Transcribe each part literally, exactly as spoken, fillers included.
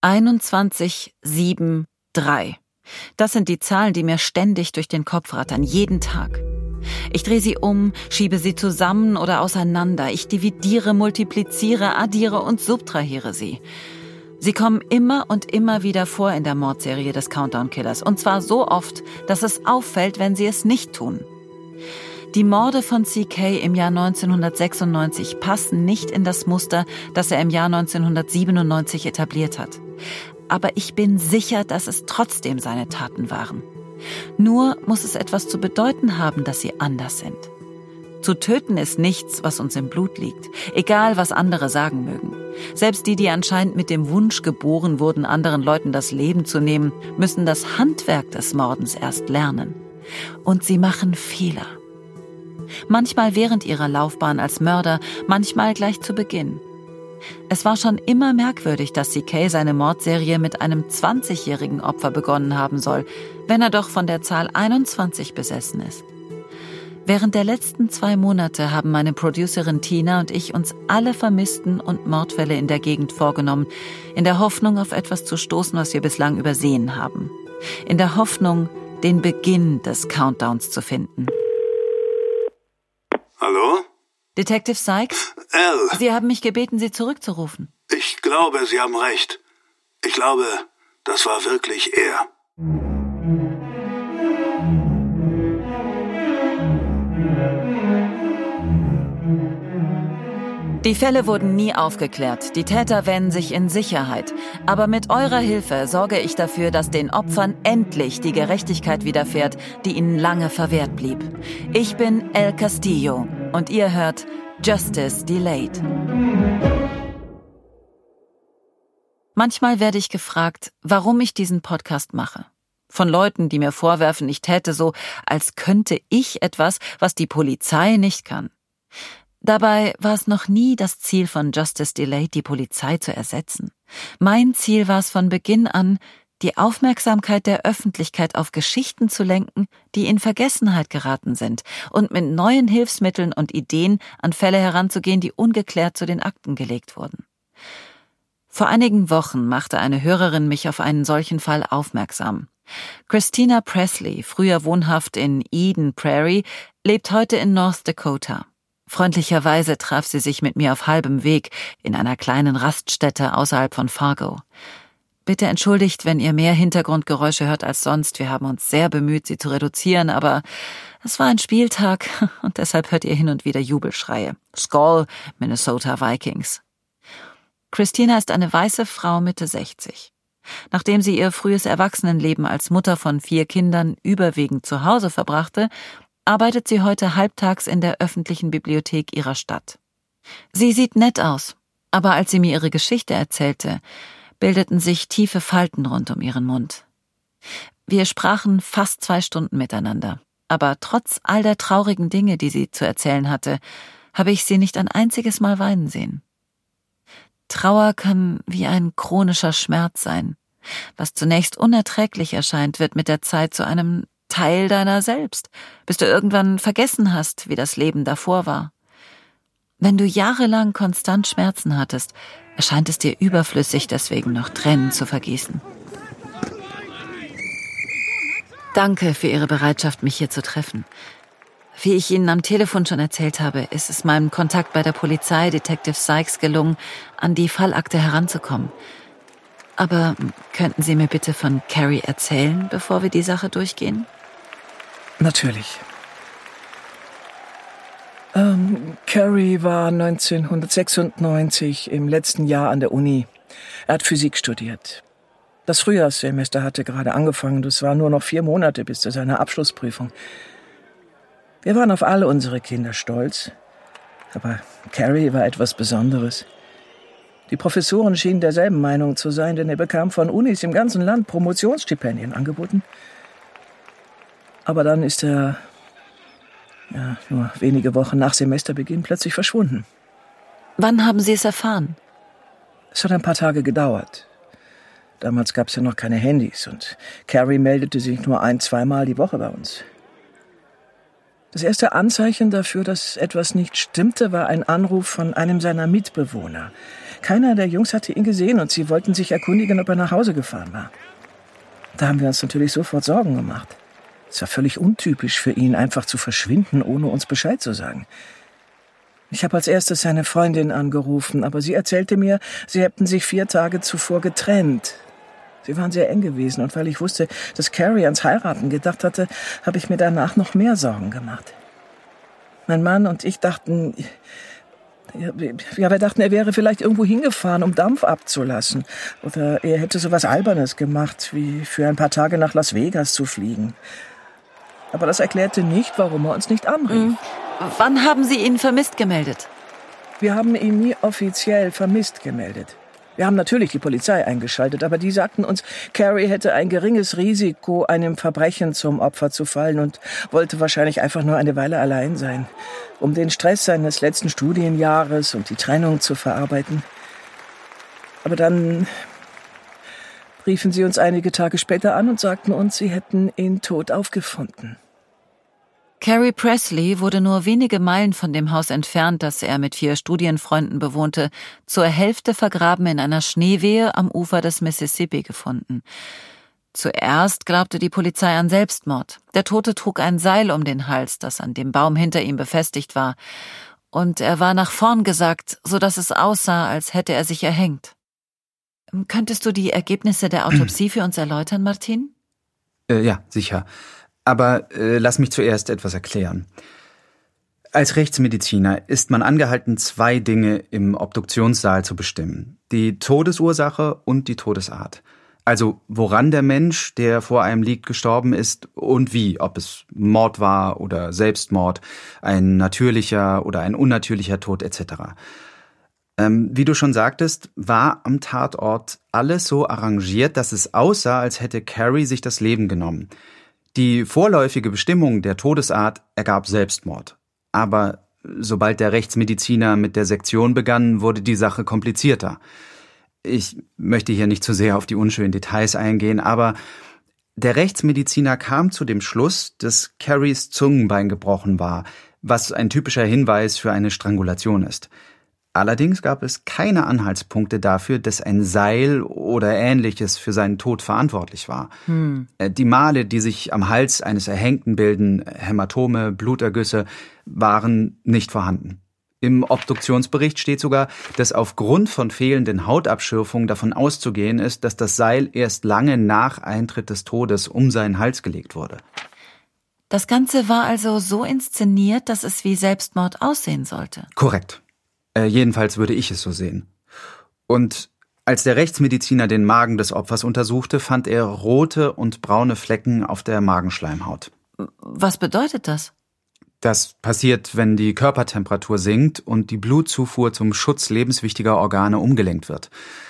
einundzwanzig, sieben, drei. Das sind die Zahlen, die mir ständig durch den Kopf rattern, jeden Tag. Ich drehe sie um, schiebe sie zusammen oder auseinander. Ich dividiere, multipliziere, addiere und subtrahiere sie. Sie kommen immer und immer wieder vor in der Mordserie des Countdown Killers. Und zwar so oft, dass es auffällt, wenn sie es nicht tun. Die Morde von C K im Jahr neunzehnhundertsechsundneunzig passen nicht in das Muster, das er im Jahr neunzehnhundertsiebenundneunzig etabliert hat. Aber ich bin sicher, dass es trotzdem seine Taten waren. Nur muss es etwas zu bedeuten haben, dass sie anders sind. Zu töten ist nichts, was uns im Blut liegt, egal was andere sagen mögen. Selbst die, die anscheinend mit dem Wunsch geboren wurden, anderen Leuten das Leben zu nehmen, müssen das Handwerk des Mordens erst lernen. Und sie machen Fehler. Manchmal während ihrer Laufbahn als Mörder, manchmal gleich zu Beginn. Es war schon immer merkwürdig, dass C K seine Mordserie mit einem zwanzigjährigen Opfer begonnen haben soll, wenn er doch von der Zahl einundzwanzig besessen ist. Während der letzten zwei Monate haben meine Producerin Tina und ich uns alle Vermissten und Mordfälle in der Gegend vorgenommen, in der Hoffnung, auf etwas zu stoßen, was wir bislang übersehen haben. In der Hoffnung, den Beginn des Countdowns zu finden. Hallo? Detective Sykes? Al. Sie haben mich gebeten, Sie zurückzurufen. Ich glaube, Sie haben recht. Ich glaube, das war wirklich er. Die Fälle wurden nie aufgeklärt. Die Täter wähnen sich in Sicherheit. Aber mit eurer Hilfe sorge ich dafür, dass den Opfern endlich die Gerechtigkeit widerfährt, die ihnen lange verwehrt blieb. Ich bin El Castillo und ihr hört Justice Delayed. Manchmal werde ich gefragt, warum ich diesen Podcast mache. Von Leuten, die mir vorwerfen, ich täte so, als könnte ich etwas, was die Polizei nicht kann. Dabei war es noch nie das Ziel von Justice Delayed, die Polizei zu ersetzen. Mein Ziel war es von Beginn an, die Aufmerksamkeit der Öffentlichkeit auf Geschichten zu lenken, die in Vergessenheit geraten sind, und mit neuen Hilfsmitteln und Ideen an Fälle heranzugehen, die ungeklärt zu den Akten gelegt wurden. Vor einigen Wochen machte eine Hörerin mich auf einen solchen Fall aufmerksam. Christina Presley, früher wohnhaft in Eden Prairie, lebt heute in North Dakota. Freundlicherweise traf sie sich mit mir auf halbem Weg in einer kleinen Raststätte außerhalb von Fargo. Bitte entschuldigt, wenn ihr mehr Hintergrundgeräusche hört als sonst. Wir haben uns sehr bemüht, sie zu reduzieren, aber es war ein Spieltag und deshalb hört ihr hin und wieder Jubelschreie. Skol, Minnesota Vikings. Christina ist eine weiße Frau Mitte sechzig. Nachdem sie ihr frühes Erwachsenenleben als Mutter von vier Kindern überwiegend zu Hause verbrachte, arbeitet sie heute halbtags in der öffentlichen Bibliothek ihrer Stadt. Sie sieht nett aus, aber als sie mir ihre Geschichte erzählte, bildeten sich tiefe Falten rund um ihren Mund. Wir sprachen fast zwei Stunden miteinander, aber trotz all der traurigen Dinge, die sie zu erzählen hatte, habe ich sie nicht ein einziges Mal weinen sehen. Trauer kann wie ein chronischer Schmerz sein. Was zunächst unerträglich erscheint, wird mit der Zeit zu einem Teil deiner selbst, bis du irgendwann vergessen hast, wie das Leben davor war. Wenn du jahrelang konstant Schmerzen hattest, erscheint es dir überflüssig, deswegen noch Tränen zu vergießen. Danke für Ihre Bereitschaft, mich hier zu treffen. Wie ich Ihnen am Telefon schon erzählt habe, ist es meinem Kontakt bei der Polizei, Detective Sykes, gelungen, an die Fallakte heranzukommen. Aber könnten Sie mir bitte von Carrie erzählen, bevor wir die Sache durchgehen? Natürlich. Ähm, Carrie war neunzehnhundertsechsundneunzig im letzten Jahr an der Uni. Er hat Physik studiert. Das Frühjahrssemester hatte gerade angefangen. Es waren nur noch vier Monate bis zu seiner Abschlussprüfung. Wir waren auf alle unsere Kinder stolz. Aber Carrie war etwas Besonderes. Die Professoren schienen derselben Meinung zu sein, denn er bekam von Unis im ganzen Land Promotionsstipendien angeboten. Aber dann ist er, ja, nur wenige Wochen nach Semesterbeginn plötzlich verschwunden. Wann haben Sie es erfahren? Es hat ein paar Tage gedauert. Damals gab es ja noch keine Handys und Carrie meldete sich nur ein-, zweimal die Woche bei uns. Das erste Anzeichen dafür, dass etwas nicht stimmte, war ein Anruf von einem seiner Mitbewohner. Keiner der Jungs hatte ihn gesehen und sie wollten sich erkundigen, ob er nach Hause gefahren war. Da haben wir uns natürlich sofort Sorgen gemacht. Es war völlig untypisch für ihn, einfach zu verschwinden, ohne uns Bescheid zu sagen. Ich habe als erstes seine Freundin angerufen, aber sie erzählte mir, sie hätten sich vier Tage zuvor getrennt. Sie waren sehr eng gewesen und weil ich wusste, dass Carrie ans Heiraten gedacht hatte, habe ich mir danach noch mehr Sorgen gemacht. Mein Mann und ich dachten, ja, wir dachten, er wäre vielleicht irgendwo hingefahren, um Dampf abzulassen. Oder er hätte sowas Albernes gemacht, wie für ein paar Tage nach Las Vegas zu fliegen. Aber das erklärte nicht, warum er uns nicht anrief. Mhm. Wann haben Sie ihn vermisst gemeldet? Wir haben ihn nie offiziell vermisst gemeldet. Wir haben natürlich die Polizei eingeschaltet, aber die sagten uns, Carrie hätte ein geringes Risiko, einem Verbrechen zum Opfer zu fallen und wollte wahrscheinlich einfach nur eine Weile allein sein, um den Stress seines letzten Studienjahres und die Trennung zu verarbeiten. Aber dann riefen sie uns einige Tage später an und sagten uns, sie hätten ihn tot aufgefunden. Carrie Presley wurde nur wenige Meilen von dem Haus entfernt, das er mit vier Studienfreunden bewohnte, zur Hälfte vergraben in einer Schneewehe am Ufer des Mississippi gefunden. Zuerst glaubte die Polizei an Selbstmord. Der Tote trug ein Seil um den Hals, das an dem Baum hinter ihm befestigt war. Und er war nach vorn gesackt, so dass es aussah, als hätte er sich erhängt. Könntest du die Ergebnisse der Autopsie für uns erläutern, Martin? Äh, ja, sicher. Aber äh, lass mich zuerst etwas erklären. Als Rechtsmediziner ist man angehalten, zwei Dinge im Obduktionssaal zu bestimmen. Die Todesursache und die Todesart. Also woran der Mensch, der vor einem liegt, gestorben ist und wie. Ob es Mord war oder Selbstmord, ein natürlicher oder ein unnatürlicher Tod et cetera. Ähm, wie du schon sagtest, war am Tatort alles so arrangiert, dass es aussah, als hätte Carrie sich das Leben genommen. Die vorläufige Bestimmung der Todesart ergab Selbstmord. Aber sobald der Rechtsmediziner mit der Sektion begann, wurde die Sache komplizierter. Ich möchte hier nicht zu sehr auf die unschönen Details eingehen, aber der Rechtsmediziner kam zu dem Schluss, dass Carries Zungenbein gebrochen war, was ein typischer Hinweis für eine Strangulation ist. Allerdings gab es keine Anhaltspunkte dafür, dass ein Seil oder Ähnliches für seinen Tod verantwortlich war. Hm. Die Male, die sich am Hals eines Erhängten bilden, Hämatome, Blutergüsse, waren nicht vorhanden. Im Obduktionsbericht steht sogar, dass aufgrund von fehlenden Hautabschürfungen davon auszugehen ist, dass das Seil erst lange nach Eintritt des Todes um seinen Hals gelegt wurde. Das Ganze war also so inszeniert, dass es wie Selbstmord aussehen sollte? Korrekt. Äh, jedenfalls würde ich es so sehen. Und als der Rechtsmediziner den Magen des Opfers untersuchte, fand er rote und braune Flecken auf der Magenschleimhaut. Was bedeutet das? Das passiert, wenn die Körpertemperatur sinkt und die Blutzufuhr zum Schutz lebenswichtiger Organe umgelenkt wird.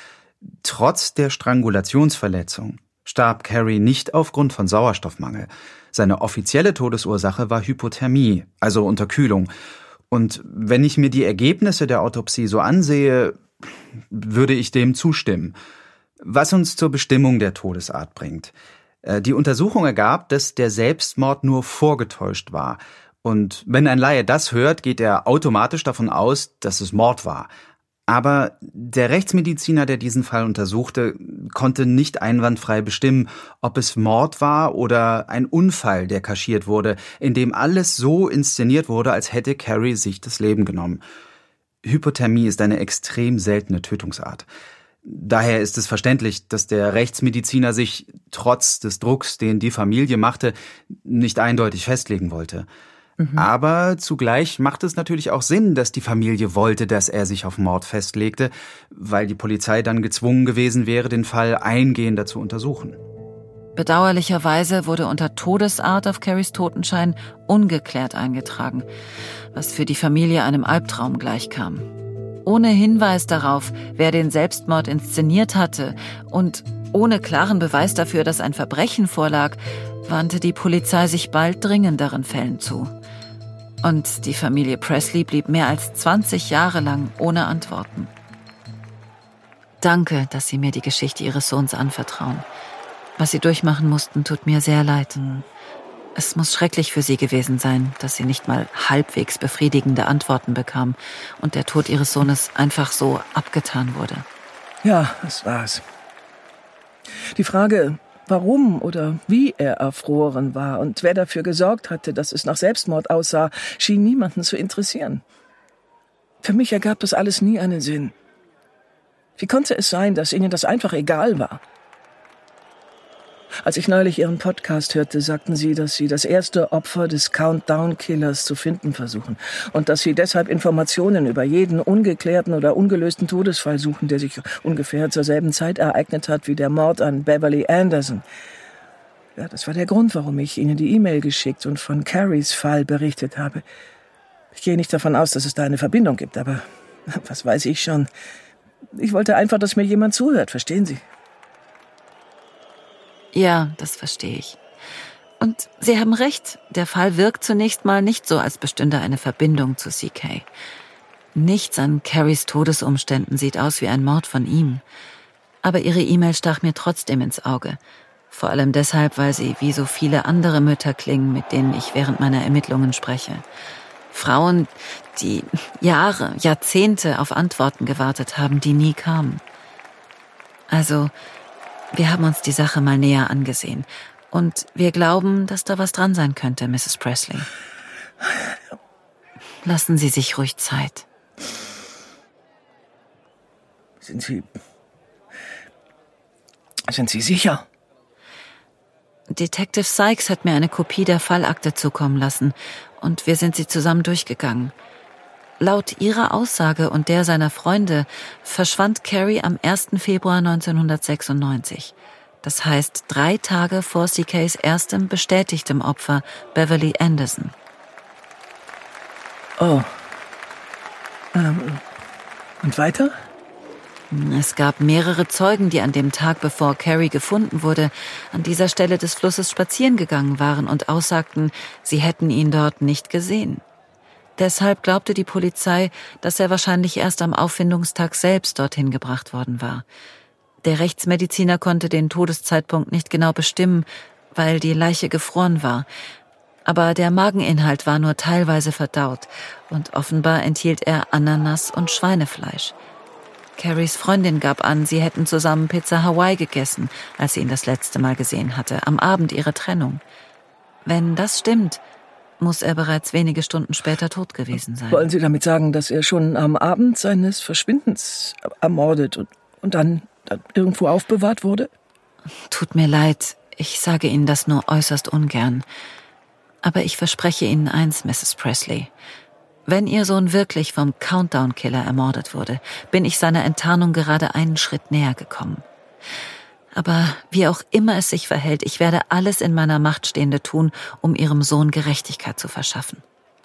Trotz der Strangulationsverletzung starb Carrie nicht aufgrund von Sauerstoffmangel. Seine offizielle Todesursache war Hypothermie, also Unterkühlung. Und wenn ich mir die Ergebnisse der Autopsie so ansehe, würde ich dem zustimmen. Was uns zur Bestimmung der Todesart bringt. Die Untersuchung ergab, dass der Selbstmord nur vorgetäuscht war. Und wenn ein Laie das hört, geht er automatisch davon aus, dass es Mord war. Aber der Rechtsmediziner, der diesen Fall untersuchte, konnte nicht einwandfrei bestimmen, ob es Mord war oder ein Unfall, der kaschiert wurde, in dem alles so inszeniert wurde, als hätte Carrie sich das Leben genommen. Hypothermie ist eine extrem seltene Tötungsart. Daher ist es verständlich, dass der Rechtsmediziner sich, trotz des Drucks, den die Familie machte, nicht eindeutig festlegen wollte. Mhm. Aber zugleich macht es natürlich auch Sinn, dass die Familie wollte, dass er sich auf Mord festlegte, weil die Polizei dann gezwungen gewesen wäre, den Fall eingehender zu untersuchen. Bedauerlicherweise wurde unter Todesart auf Carries Totenschein ungeklärt eingetragen, was für die Familie einem Albtraum gleichkam. Ohne Hinweis darauf, wer den Selbstmord inszeniert hatte und ohne klaren Beweis dafür, dass ein Verbrechen vorlag, wandte die Polizei sich bald dringenderen Fällen zu. Und die Familie Presley blieb mehr als zwanzig Jahre lang ohne Antworten. Danke, dass Sie mir die Geschichte Ihres Sohns anvertrauen. Was Sie durchmachen mussten, tut mir sehr leid. Es muss schrecklich für sie gewesen sein, dass sie nicht mal halbwegs befriedigende Antworten bekam und der Tod ihres Sohnes einfach so abgetan wurde. Ja, das war's. Die Frage, warum oder wie er erfroren war und wer dafür gesorgt hatte, dass es nach Selbstmord aussah, schien niemanden zu interessieren. Für mich ergab das alles nie einen Sinn. Wie konnte es sein, dass ihnen das einfach egal war? Als ich neulich Ihren Podcast hörte, sagten Sie, dass Sie das erste Opfer des Countdown-Killers zu finden versuchen und dass Sie deshalb Informationen über jeden ungeklärten oder ungelösten Todesfall suchen, der sich ungefähr zur selben Zeit ereignet hat wie der Mord an Beverly Anderson. Ja, das war der Grund, warum ich Ihnen die E-Mail geschickt und von Carries Fall berichtet habe. Ich gehe nicht davon aus, dass es da eine Verbindung gibt, aber was weiß ich schon. Ich wollte einfach, dass mir jemand zuhört, verstehen Sie? Ja, das verstehe ich. Und Sie haben recht, der Fall wirkt zunächst mal nicht so, als bestünde eine Verbindung zu C K. Nichts an Carries Todesumständen sieht aus wie ein Mord von ihm. Aber Ihre E-Mail stach mir trotzdem ins Auge. Vor allem deshalb, weil sie wie so viele andere Mütter klingen, mit denen ich während meiner Ermittlungen spreche. Frauen, die Jahre, Jahrzehnte auf Antworten gewartet haben, die nie kamen. Also, wir haben uns die Sache mal näher angesehen. Und wir glauben, dass da was dran sein könnte, Misses Presley. Lassen Sie sich ruhig Zeit. Sind Sie... Sind Sie sicher? Detective Sykes hat mir eine Kopie der Fallakte zukommen lassen und wir sind sie zusammen durchgegangen. Laut ihrer Aussage und der seiner Freunde verschwand Carrie am ersten Februar neunzehnhundertsechsundneunzig. Das heißt drei Tage vor C Ks erstem bestätigtem Opfer, Beverly Anderson. Oh. Ähm, und weiter? Es gab mehrere Zeugen, die an dem Tag, bevor Carrie gefunden wurde, an dieser Stelle des Flusses spazieren gegangen waren und aussagten, sie hätten ihn dort nicht gesehen. Deshalb glaubte die Polizei, dass er wahrscheinlich erst am Auffindungstag selbst dorthin gebracht worden war. Der Rechtsmediziner konnte den Todeszeitpunkt nicht genau bestimmen, weil die Leiche gefroren war. Aber der Mageninhalt war nur teilweise verdaut und offenbar enthielt er Ananas und Schweinefleisch. Carries Freundin gab an, sie hätten zusammen Pizza Hawaii gegessen, als sie ihn das letzte Mal gesehen hatte, am Abend ihrer Trennung. Wenn das stimmt, muss er bereits wenige Stunden später tot gewesen sein. Wollen Sie damit sagen, dass er schon am Abend seines Verschwindens ermordet und, und dann, dann irgendwo aufbewahrt wurde? Tut mir leid, ich sage Ihnen das nur äußerst ungern. Aber ich verspreche Ihnen eins, Misses Presley. Wenn Ihr Sohn wirklich vom Countdown-Killer ermordet wurde, bin ich seiner Enttarnung gerade einen Schritt näher gekommen. Aber wie auch immer es sich verhält, ich werde alles in meiner Macht Stehende tun, um Ihrem Sohn Gerechtigkeit zu verschaffen.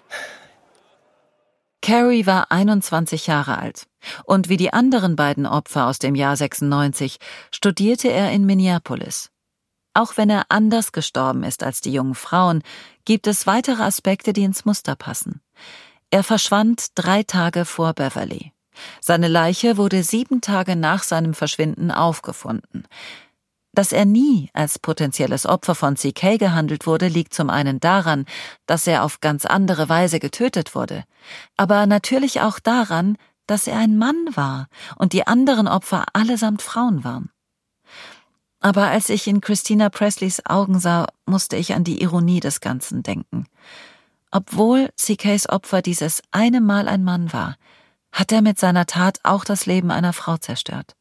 Carrie war einundzwanzig Jahre alt und wie die anderen beiden Opfer aus dem Jahr sechsundneunzig studierte er in Minneapolis. Auch wenn er anders gestorben ist als die jungen Frauen, gibt es weitere Aspekte, die ins Muster passen. Er verschwand drei Tage vor Beverly. Seine Leiche wurde sieben Tage nach seinem Verschwinden aufgefunden. Dass er nie als potenzielles Opfer von C K gehandelt wurde, liegt zum einen daran, dass er auf ganz andere Weise getötet wurde, aber natürlich auch daran, dass er ein Mann war und die anderen Opfer allesamt Frauen waren. Aber als ich in Christina Presleys Augen sah, musste ich an die Ironie des Ganzen denken. Obwohl C Ks Opfer dieses eine Mal ein Mann war, hat er mit seiner Tat auch das Leben einer Frau zerstört.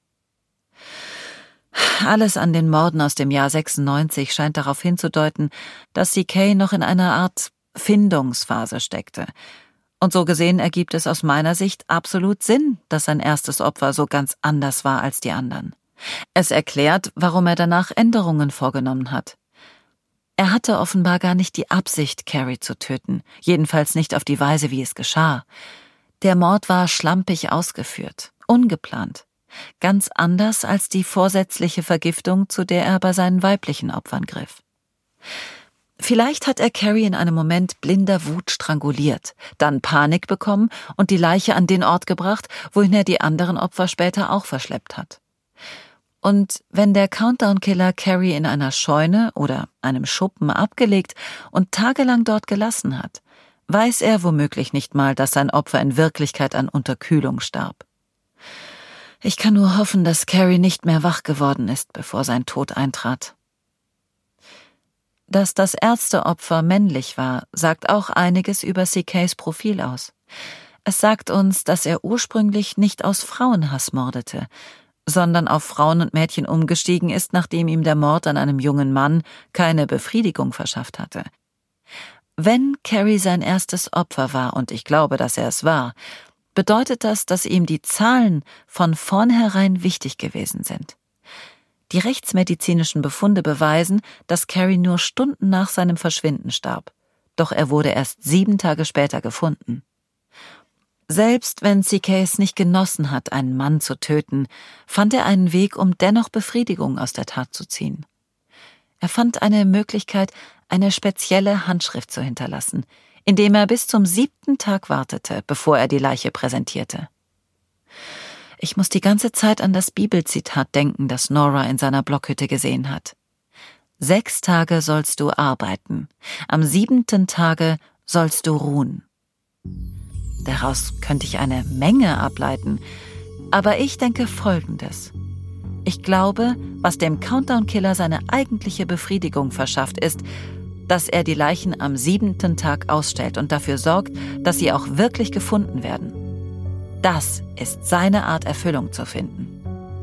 Alles an den Morden aus dem Jahr sechsundneunzig scheint darauf hinzudeuten, dass C K noch in einer Art Findungsphase steckte. Und so gesehen ergibt es aus meiner Sicht absolut Sinn, dass sein erstes Opfer so ganz anders war als die anderen. Es erklärt, warum er danach Änderungen vorgenommen hat. Er hatte offenbar gar nicht die Absicht, Carrie zu töten, jedenfalls nicht auf die Weise, wie es geschah. Der Mord war schlampig ausgeführt, ungeplant, ganz anders als die vorsätzliche Vergiftung, zu der er bei seinen weiblichen Opfern griff. Vielleicht hat er Carrie in einem Moment blinder Wut stranguliert, dann Panik bekommen und die Leiche an den Ort gebracht, wohin er die anderen Opfer später auch verschleppt hat. Und wenn der Countdown-Killer Carrie in einer Scheune oder einem Schuppen abgelegt und tagelang dort gelassen hat, weiß er womöglich nicht mal, dass sein Opfer in Wirklichkeit an Unterkühlung starb. Ich kann nur hoffen, dass Carrie nicht mehr wach geworden ist, bevor sein Tod eintrat. Dass das erste Opfer männlich war, sagt auch einiges über C Ks Profil aus. Es sagt uns, dass er ursprünglich nicht aus Frauenhass mordete, sondern auf Frauen und Mädchen umgestiegen ist, nachdem ihm der Mord an einem jungen Mann keine Befriedigung verschafft hatte. Wenn Carrie sein erstes Opfer war, und ich glaube, dass er es war, bedeutet das, dass ihm die Zahlen von vornherein wichtig gewesen sind. Die rechtsmedizinischen Befunde beweisen, dass Carrie nur Stunden nach seinem Verschwinden starb, doch er wurde erst sieben Tage später gefunden. Selbst wenn C K es nicht genossen hat, einen Mann zu töten, fand er einen Weg, um dennoch Befriedigung aus der Tat zu ziehen. Er fand eine Möglichkeit, eine spezielle Handschrift zu hinterlassen, indem er bis zum siebten Tag wartete, bevor er die Leiche präsentierte. Ich muss die ganze Zeit an das Bibelzitat denken, das Nora in seiner Blockhütte gesehen hat. Sechs Tage sollst du arbeiten, am siebenten Tage sollst du ruhen. Daraus könnte ich eine Menge ableiten, aber ich denke Folgendes. Ich glaube, was dem Countdown-Killer seine eigentliche Befriedigung verschafft, ist, dass er die Leichen am siebenten Tag ausstellt und dafür sorgt, dass sie auch wirklich gefunden werden. Das ist seine Art, Erfüllung zu finden.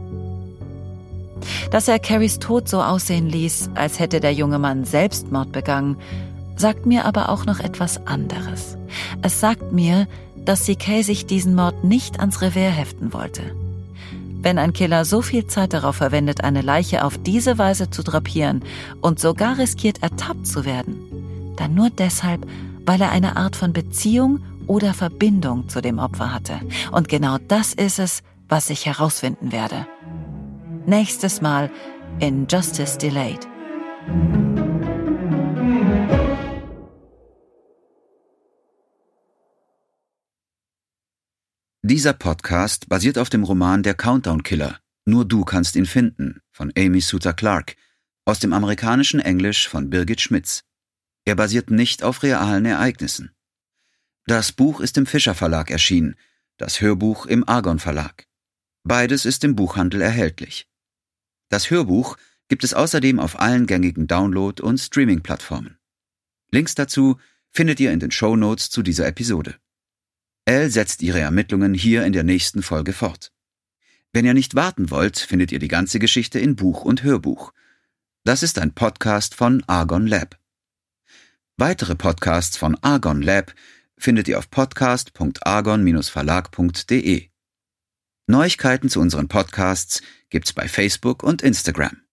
Dass er Carries Tod so aussehen ließ, als hätte der junge Mann Selbstmord begangen, sagt mir aber auch noch etwas anderes. Es sagt mir, dass C K sich diesen Mord nicht ans Revers heften wollte. Wenn ein Killer so viel Zeit darauf verwendet, eine Leiche auf diese Weise zu drapieren und sogar riskiert, ertappt zu werden, dann nur deshalb, weil er eine Art von Beziehung oder Verbindung zu dem Opfer hatte. Und genau das ist es, was ich herausfinden werde. Nächstes Mal in Justice Delayed. Dieser Podcast basiert auf dem Roman Der Countdown-Killer. Nur du kannst ihn finden, von Amy Suter Clark, aus dem amerikanischen Englisch von Birgit Schmitz. Er basiert nicht auf realen Ereignissen. Das Buch ist im Fischer Verlag erschienen, das Hörbuch im Argon Verlag. Beides ist im Buchhandel erhältlich. Das Hörbuch gibt es außerdem auf allen gängigen Download- und Streaming-Plattformen. Links dazu findet ihr in den Shownotes zu dieser Episode. Elle setzt ihre Ermittlungen hier in der nächsten Folge fort. Wenn ihr nicht warten wollt, findet ihr die ganze Geschichte in Buch und Hörbuch. Das ist ein Podcast von Argon Lab. Weitere Podcasts von Argon Lab findet ihr auf podcast punkt argon Bindestrich verlag punkt de. Neuigkeiten zu unseren Podcasts gibt's bei Facebook und Instagram.